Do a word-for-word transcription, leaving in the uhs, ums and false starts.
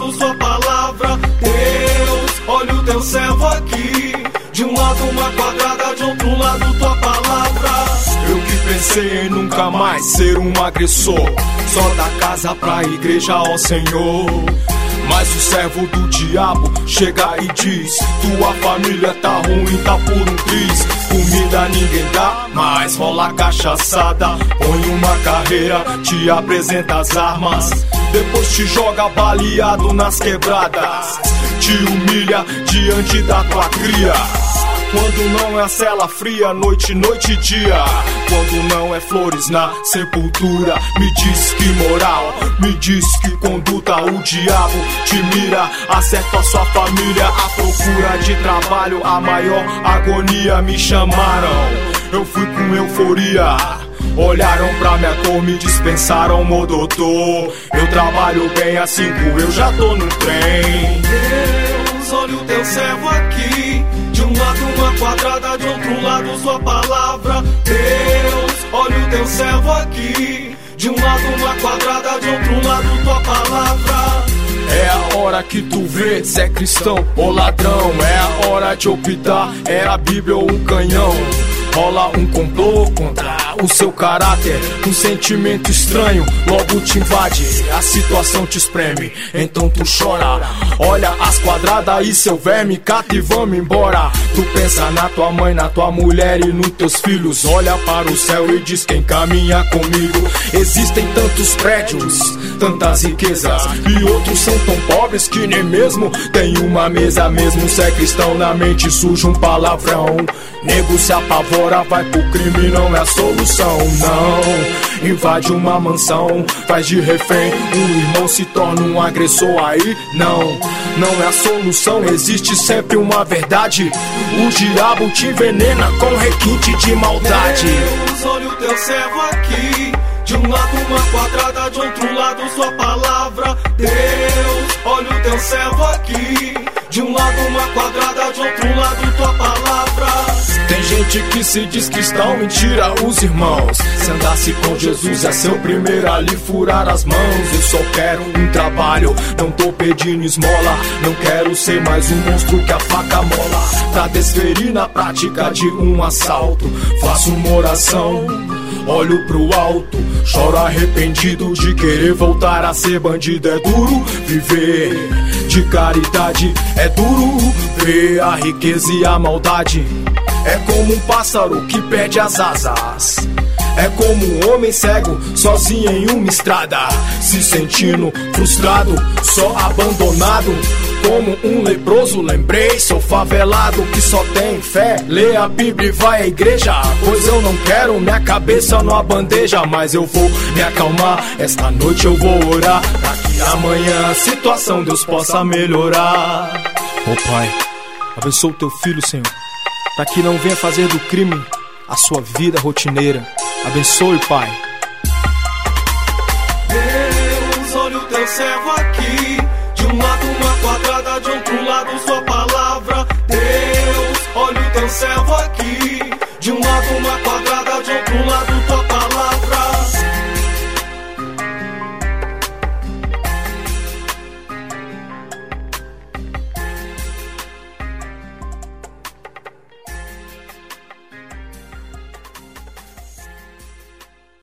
lado sua palavra. Deus, olha o teu servo aqui. De um lado uma quadrada, de outro lado tua palavra. Eu que pensei em nunca mais ser um agressor, só da casa pra igreja, ó Senhor. Mas o servo do diabo chega e diz: tua família tá ruim, tá por um triz. Comida ninguém dá, mas rola cachaçada. Põe uma carreira, te apresenta as armas, depois te joga baleado nas quebradas. Te humilha diante da tua cria. Quando não é a cela fria, noite, noite e dia. Quando não é flores na sepultura. Me diz que moral, me diz que conduta. O diabo te mira, acerta a sua família. A procura de trabalho, a maior agonia. Me chamaram, eu fui com euforia. Olharam pra minha cor, me dispensaram, meu doutor. Eu trabalho bem há cinco, eu já tô no trem. Deus, olha o teu servo aqui. De um lado uma quadrada, de outro lado sua palavra. Deus, olha o teu servo aqui. De um lado uma quadrada, de outro lado tua palavra. É a hora que tu vê se é cristão ou ladrão. É a hora de optar, é a Bíblia ou um canhão. Rola um complô contra o seu caráter. Um sentimento estranho logo te invade. A situação te espreme, então tu chora. Olha as quadradas e seu verme, cata e vamos embora. Tu pensa na tua mãe, na tua mulher e nos teus filhos. Olha para o céu e diz: quem caminha comigo? Existem tantos prédios, tantas riquezas, e outros são tão pobres que nem mesmo tem uma mesa. Mesmo se é cristão, na mente surge um palavrão. Nego se apavora, vai pro crime, não é a solução, não. Invade uma mansão, faz de refém um irmão, se torna um agressor. Aí não, não é a solução, existe sempre uma verdade. O diabo te envenena com requinte de maldade. Deus, olha o teu servo aqui. De um lado uma quadrada, de outro lado sua palavra. Deus, olha o teu servo aqui. De um lado uma quadrada, de outro lado tua palavra. Tem gente que se diz cristão, mentira os irmãos. Se andasse com Jesus é seu primeiro a lhe furar as mãos. Eu só quero um trabalho, não tô pedindo esmola. Não quero ser mais um monstro que a faca mola. Pra desferir na prática de um assalto, faço uma oração, olho pro alto, choro arrependido de querer voltar a ser bandido. É duro viver de caridade, é duro ver a riqueza e a maldade. É como um pássaro que perde as asas. É como um homem cego, sozinho em uma estrada, se sentindo frustrado, só abandonado. Como um leproso, lembrei, sou favelado que só tem fé. Lê a Bíblia e vai à igreja, pois eu não quero minha cabeça numa bandeja. Mas eu vou me acalmar, esta noite eu vou orar, pra que amanhã a situação Deus possa melhorar. Oh Pai, abençoa o teu filho, Senhor, para que não venha fazer do crime a sua vida rotineira. Abençoe, Pai. Deus, olha o teu servo aqui. De um lado uma quadrada, de outro lado sua palavra. Deus, olha o teu servo aqui. De um lado uma